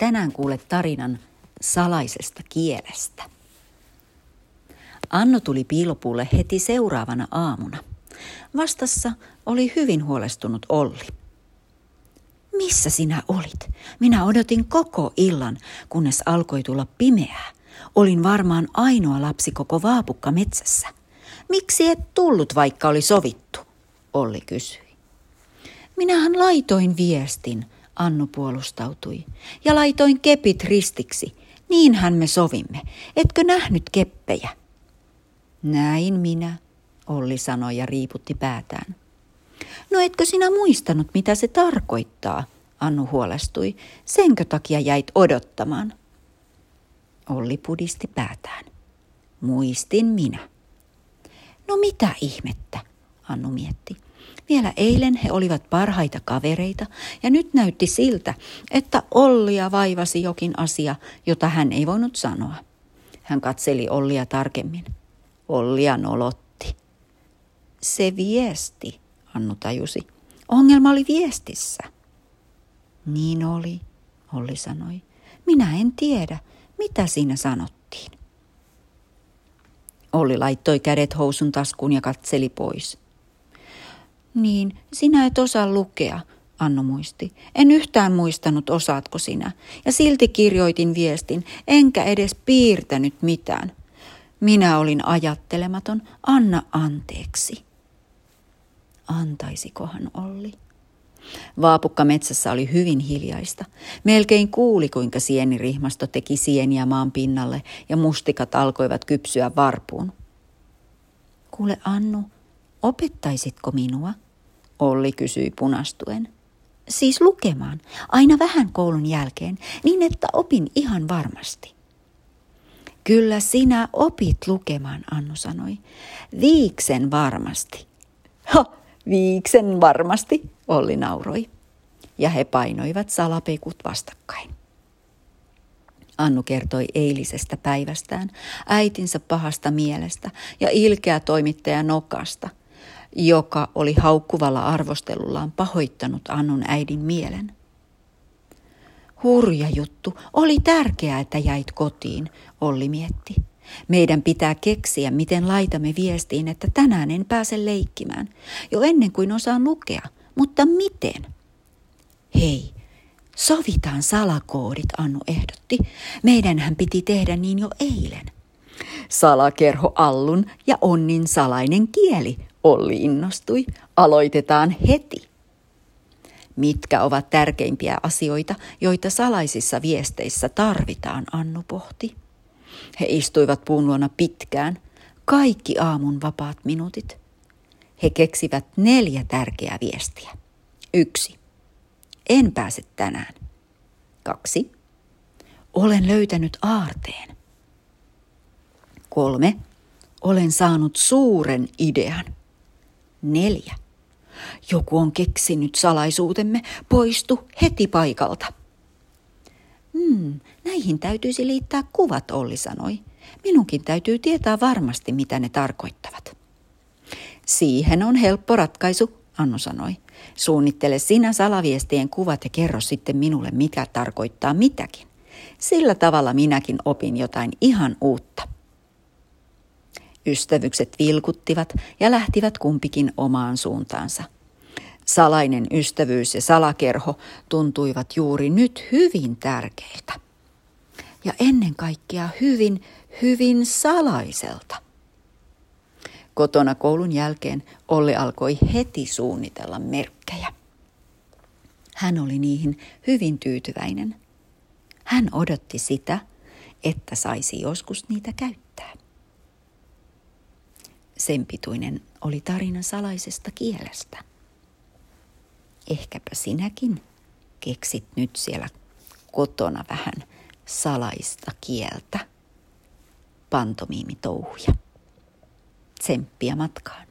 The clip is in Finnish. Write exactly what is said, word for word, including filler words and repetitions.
tänään kuulet tarinan salaisesta kielestä. Anno tuli piilopuulle heti seuraavana aamuna. Vastassa oli hyvin huolestunut Olli. Missä sinä olit? Minä odotin koko illan, kunnes alkoi tulla pimeää. Olin varmaan ainoa lapsi koko Vaapukka metsässä. Miksi et tullut, vaikka oli sovittu? Olli kysyi. Minähän laitoin viestin, Annu puolustautui, ja laitoin kepit ristiksi. Niinhän me sovimme. Etkö nähnyt keppejä? Näin minä, Olli sanoi ja riiputti päätään. No etkö sinä muistanut, mitä se tarkoittaa, Annu huolestui. Senkö takia jäit odottamaan? Olli pudisti päätään. Muistin minä. No mitä ihmettä, Annu mietti. Vielä eilen he olivat parhaita kavereita ja nyt näytti siltä, että Ollia vaivasi jokin asia, jota hän ei voinut sanoa. Hän katseli Ollia tarkemmin. Ollia nolotti. Se viesti, Annu tajusi. Ongelma oli viestissä. Niin oli, Olli sanoi. Minä en tiedä, mitä siinä sanottiin. Olli laittoi kädet housun taskuun ja katseli pois. Niin, sinä et osaa lukea, Annu muisti. En yhtään muistanut, osaatko sinä. Ja silti kirjoitin viestin, enkä edes piirtänyt mitään. Minä olin ajattelematon, anna anteeksi. Antaisikohan Olli? Vaapukka metsässä oli hyvin hiljaista. Melkein kuuli, kuinka sienirihmasto teki sieniä maan pinnalle ja mustikat alkoivat kypsyä varpuun. Kuule Annu, opettaisitko minua? Olli kysyi punastuen. Siis lukemaan, aina vähän koulun jälkeen, niin että opin ihan varmasti. Kyllä sinä opit lukemaan, Annu sanoi. Viiksen varmasti. Ha, viiksen varmasti, Olli nauroi. Ja he painoivat salapekut vastakkain. Annu kertoi eilisestä päivästään, äitinsä pahasta mielestä ja ilkeä toimittaja Nokasta, joka oli haukkuvalla arvostelullaan pahoittanut Annun äidin mielen. Hurja juttu, oli tärkeää, että jäit kotiin, Olli mietti. Meidän pitää keksiä, miten laitamme viestiin, että tänään en pääse leikkimään, jo ennen kuin osaan lukea, mutta miten? Hei, sovitaan salakoodit, Annu ehdotti. Meidänhän piti tehdä niin jo eilen. Salakerho Allun ja Onnin salainen kieli, Olli innostui. Aloitetaan heti. Mitkä ovat tärkeimpiä asioita, joita salaisissa viesteissä tarvitaan, Annu pohti. He istuivat puun luona pitkään, kaikki aamun vapaat minuutit. He keksivät neljä tärkeää viestiä. Yksi. En pääse tänään. Kaksi. Olen löytänyt aarteen. Kolme. Olen saanut suuren idean. Neljä. Joku on keksinyt salaisuutemme, poistu heti paikalta. Hmm, näihin täytyisi liittää kuvat, Olli sanoi. Minunkin täytyy tietää varmasti, mitä ne tarkoittavat. Siihen on helppo ratkaisu, Annu sanoi. Suunnittele sinä salaviestien kuvat ja kerro sitten minulle, mikä tarkoittaa mitäkin. Sillä tavalla minäkin opin jotain ihan uutta. Ystävykset vilkuttivat ja lähtivät kumpikin omaan suuntaansa. Salainen ystävyys ja salakerho tuntuivat juuri nyt hyvin tärkeiltä. Ja ennen kaikkea hyvin, hyvin salaiselta. Kotona koulun jälkeen Olli alkoi heti suunnitella merkkejä. Hän oli niihin hyvin tyytyväinen. Hän odotti sitä, että saisi joskus niitä käyttää. Sen pituinen oli tarina salaisesta kielestä. Ehkäpä sinäkin keksit nyt siellä kotona vähän salaista kieltä, pantomiimitouhuja. Tsemppiä matkaan.